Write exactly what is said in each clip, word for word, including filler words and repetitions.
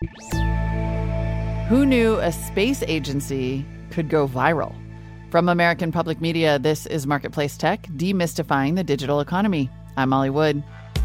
Who knew a space agency could go viral? From American Public Media, this is Marketplace Tech, demystifying the digital economy. I'm Molly Wood.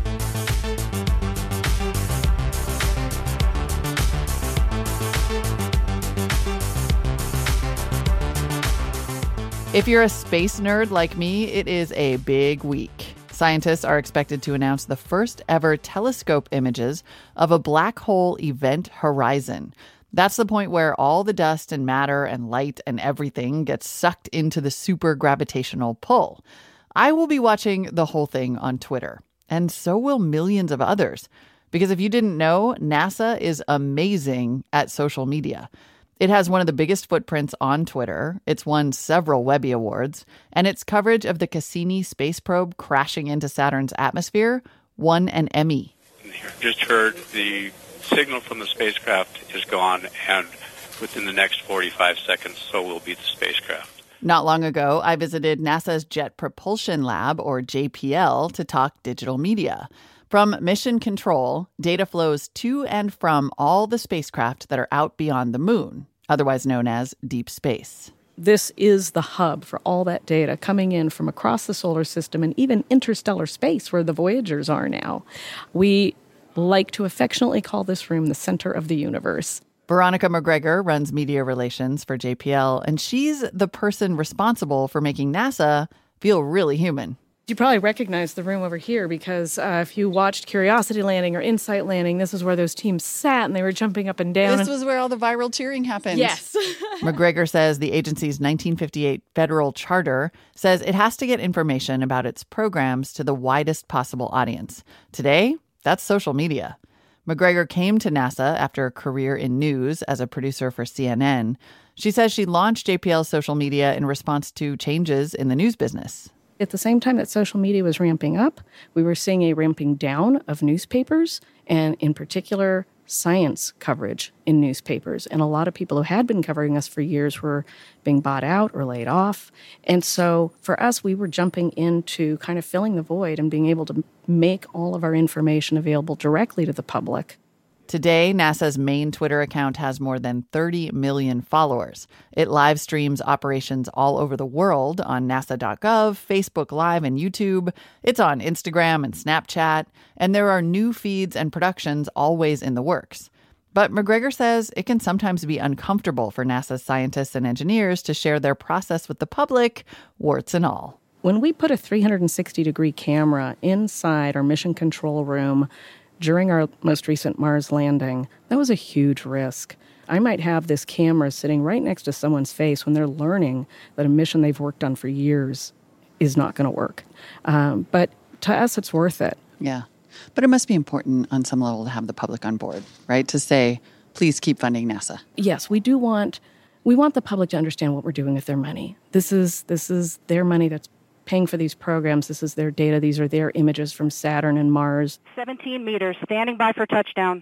If you're a space nerd like me, it is a big week. Scientists are expected to announce the first ever telescope images of a black hole event horizon. That's the point where all the dust and matter and light and everything gets sucked into the super gravitational pull. I will be watching the whole thing on Twitter, and so will millions of others. Because if you didn't know, NASA is amazing at social media. It has one of the biggest footprints on Twitter. It's won several Webby Awards, and its coverage of the Cassini space probe crashing into Saturn's atmosphere won an Emmy. Just heard the signal from the spacecraft is gone, and within the next forty-five seconds, so will be the spacecraft. Not long ago, I visited NASA's Jet Propulsion Lab, or J P L, to talk digital media. From mission control, data flows to and from all the spacecraft that are out beyond the moon, otherwise known as deep space. This is the hub for all that data coming in from across the solar system and even interstellar space where the Voyagers are now. We like to affectionately call this room the center of the universe. Veronica McGregor runs media relations for J P L, and she's the person responsible for making NASA feel really human. You probably recognize the room over here because uh, if you watched Curiosity Landing or Insight Landing, this is where those teams sat and they were jumping up and down. This was where all the viral cheering happened. Yes. McGregor says the agency's nineteen fifty-eight federal charter says it has to get information about its programs to the widest possible audience. Today, that's social media. McGregor came to NASA after a career in news as a producer for C N N. She says she launched J P L's social media in response to changes in the news business. At the same time that social media was ramping up, we were seeing a ramping down of newspapers, and in particular, science coverage in newspapers. And a lot of people who had been covering us for years were being bought out or laid off. And so for us, we were jumping into kind of filling the void and being able to make all of our information available directly to the public. Today, NASA's main Twitter account has more than thirty million followers. It live streams operations all over the world on nasa dot gov, Facebook Live, and YouTube. It's on Instagram and Snapchat, and there are new feeds and productions always in the works. But McGregor says it can sometimes be uncomfortable for NASA scientists and engineers to share their process with the public, warts and all. When we put a three hundred sixty degree camera inside our mission control room during our most recent Mars landing, that was a huge risk. I might have this camera sitting right next to someone's face when they're learning that a mission they've worked on for years is not going to work. Um, but to us, it's worth it. Yeah. But it must be important on some level to have the public on board, right? To say, please keep funding NASA. Yes, we do want we want the public to understand what we're doing with their money. This is this is their money that's paying for these programs. This is their data. These are their images from Saturn and Mars. seventeen meters, standing by for touchdown.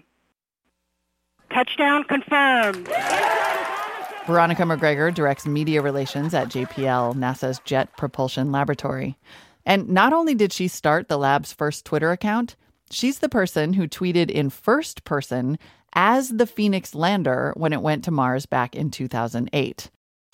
Touchdown confirmed. Veronica McGregor directs media relations at J P L, NASA's Jet Propulsion Laboratory. And not only did she start the lab's first Twitter account, she's the person who tweeted in first person as the Phoenix lander when it went to Mars back in two thousand eight.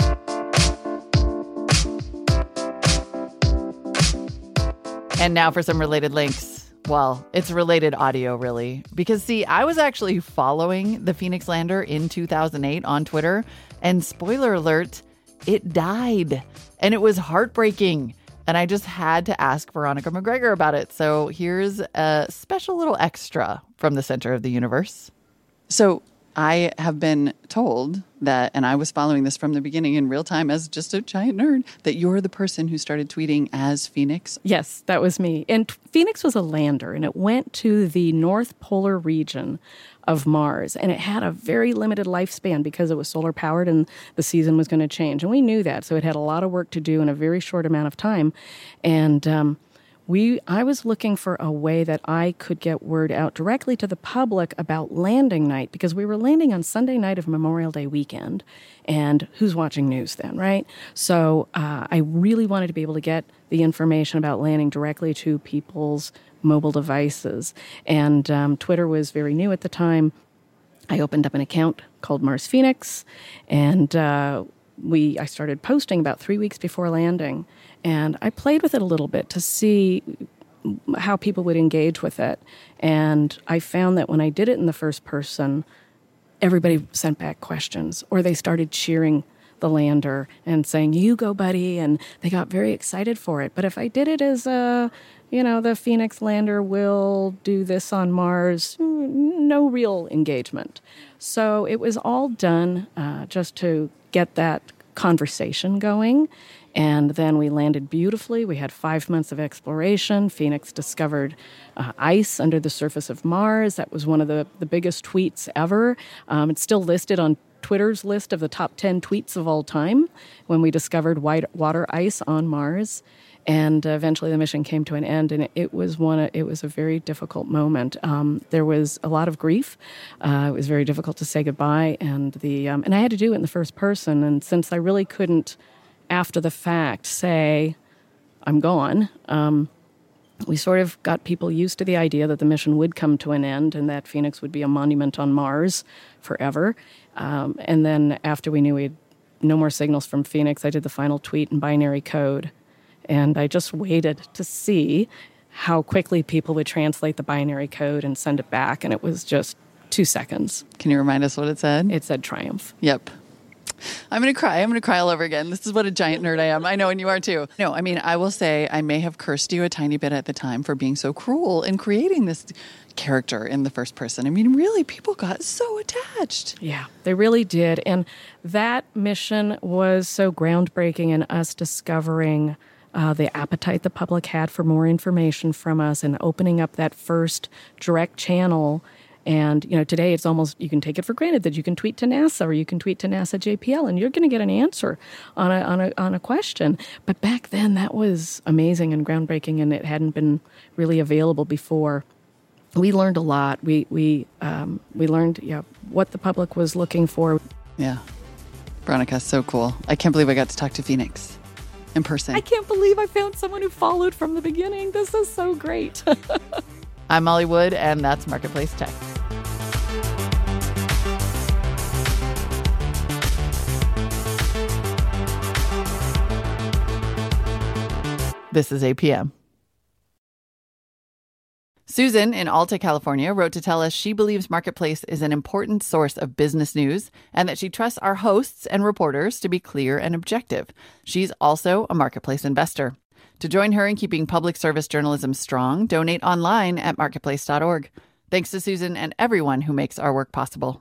And now for some related links. Well, it's related audio, really. Because, see, I was actually following the Phoenix lander in two thousand eight on Twitter, and spoiler alert, it died. And it was heartbreaking. And I just had to ask Veronica McGregor about it. So here's a special little extra from the center of the universe. So I have been told that, and I was following this from the beginning in real time as just a giant nerd, that you're the person who started tweeting as Phoenix. Yes, that was me. And Phoenix was a lander, and it went to the North Polar region of Mars. And it had a very limited lifespan because it was solar powered and the season was going to change. And we knew that. So it had a lot of work to do in a very short amount of time. And um, we, I was looking for a way that I could get word out directly to the public about landing night, because we were landing on Sunday night of Memorial Day weekend. And who's watching news then, right? So uh, I really wanted to be able to get the information about landing directly to people's mobile devices. And um, Twitter was very new at the time. I opened up an account called Mars Phoenix, and uh, we I started posting about three weeks before landing. And I played with it a little bit to see how people would engage with it. And I found that when I did it in the first person, everybody sent back questions, or they started cheering the lander and saying, "You go, buddy," and they got very excited for it. But if I did it as a, you know, the Phoenix lander will do this on Mars, no real engagement. So it was all done uh, just to get that conversation going. And then we landed beautifully. We had five months of exploration. Phoenix discovered uh, ice under the surface of Mars. That was one of the, the biggest tweets ever. Um, it's still listed on Twitter's list of the top ten tweets of all time when we discovered white water ice on Mars. And uh, eventually the mission came to an end, and it, it was one. Of, it was a very difficult moment. Um, there was a lot of grief. Uh, it was very difficult to say goodbye, and the um, and I had to do it in the first person. And since I really couldn't, after the fact, say I'm gone, um, we sort of got people used to the idea that the mission would come to an end and that Phoenix would be a monument on Mars forever. Um, and then after we knew we had no more signals from Phoenix, I did the final tweet in binary code. And I just waited to see how quickly people would translate the binary code and send it back. And it was just two seconds. Can you remind us what it said? It said triumph. Yep. I'm going to cry. I'm going to cry all over again. This is what a giant nerd I am. I know, and you are too. No, I mean, I will say I may have cursed you a tiny bit at the time for being so cruel in creating this character in the first person. I mean, really, people got so attached. Yeah, they really did. And that mission was so groundbreaking in us discovering Uh, the appetite the public had for more information from us and opening up that first direct channel. And, you know, today it's almost, you can take it for granted that you can tweet to NASA or you can tweet to NASA J P L and you're going to get an answer on a, on a, on a question. But back then that was amazing and groundbreaking, and it hadn't been really available before. We learned a lot. We, we, um, we learned yeah, what the public was looking for. Yeah. Veronica, so cool. I can't believe I got to talk to Phoenix in person. I can't believe I found someone who followed from the beginning. This is so great. I'm Molly Wood, and that's Marketplace Tech. This is A P M. Susan in Alta, California, wrote to tell us she believes Marketplace is an important source of business news and that she trusts our hosts and reporters to be clear and objective. She's also a Marketplace investor. To join her in keeping public service journalism strong, donate online at marketplace dot org. Thanks to Susan and everyone who makes our work possible.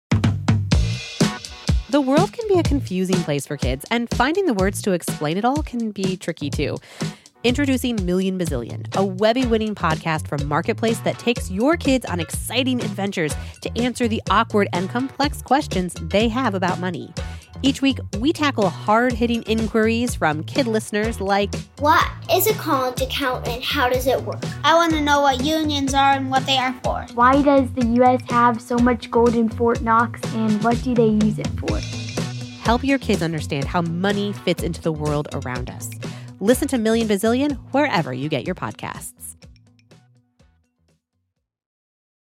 The world can be a confusing place for kids, and finding the words to explain it all can be tricky too. Introducing Million Bazillion, a Webby-winning podcast from Marketplace that takes your kids on exciting adventures to answer the awkward and complex questions they have about money. Each week, we tackle hard-hitting inquiries from kid listeners like, what is a college account and how does it work? I want to know what unions are and what they are for. Why does the U S have so much gold in Fort Knox, and what do they use it for? Help your kids understand how money fits into the world around us. Listen to Million Bazillion wherever you get your podcasts.